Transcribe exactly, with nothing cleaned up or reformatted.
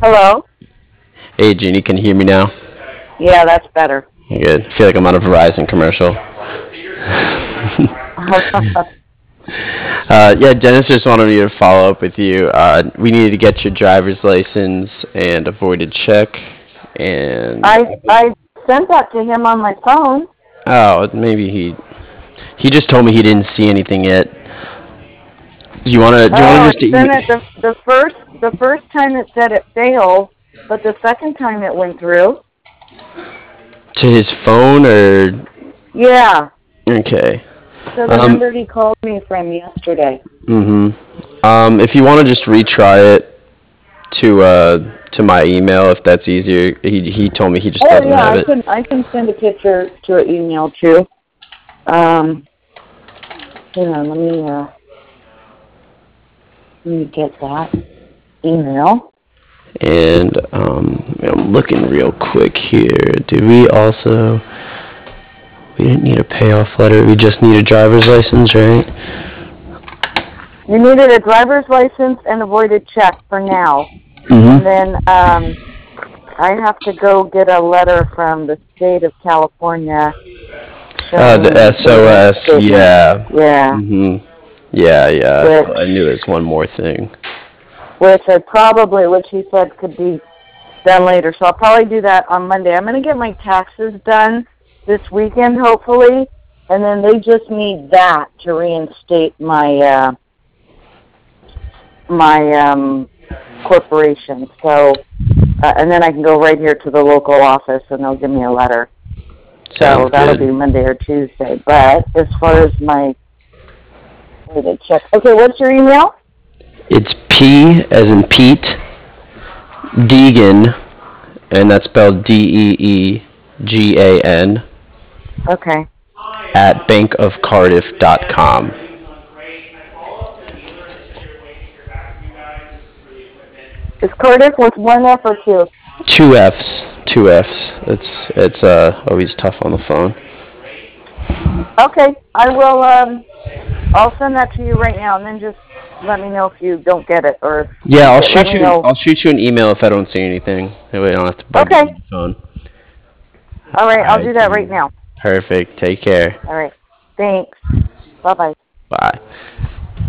Hello? Hey, Jeannie, can you hear me now? Yeah, that's better. Good. I feel like I'm on a Verizon commercial. Uh, yeah, Dennis just wanted me to follow up with you. Uh, we needed to get your driver's license and a voided check. And I I sent that to him on my phone. oh, maybe he he just told me he didn't see anything yet. Do you wanna do you wanna Oh, just I email sent it the the first the first time it said it failed, but the second time it went through. to his phone or Yeah. okay? So the Um, number he called me from yesterday. mhm. Um, if you want to just retry it to uh to my email, if that's easier. He he told me he just Oh doesn't yeah, have I it. can I can send a picture to an email too. Um, hang on, let me uh let me get that email. And um, I'm looking real quick here. Did we also? We didn't need a payoff letter. We just need a driver's license, right? You needed a driver's license and a voided check for now, and Mm-hmm. then um. I have to go get a letter from the state of California Uh, the showing the S O S. reinstatement. Yeah. Yeah, Mm-hmm. Yeah, yeah. I which thought I knew there's one more thing. which I probably, which he said could be done later. So I'll probably do that on Monday. I'm going to get my taxes done this weekend, hopefully, and then they just need that to reinstate my uh, my um, corporation. So, uh, and then I can go right here to the local office, and they'll give me a letter. So Sounds that'll be good. Monday or Tuesday. But as far as my, wait, I check. Okay, what's your email? It's P as in Pete Deegan, and that's spelled D E E G A N Okay. at bankofcardiff dot com. Is Cardiff with one F or two? Two F's. Two F's. It's it's uh always tough on the phone. Okay, I will. Um, I'll send that to you right now, and then just let me know if you don't get it, or if Yeah, you I'll get. Let shoot me you. An, know. I'll shoot you an email if I don't see anything. That way I don't have to bug you Okay. on the phone. All right, All I'll right, do that right Jeannie. now. Perfect. Take care. All right. Thanks. Bye bye. Bye.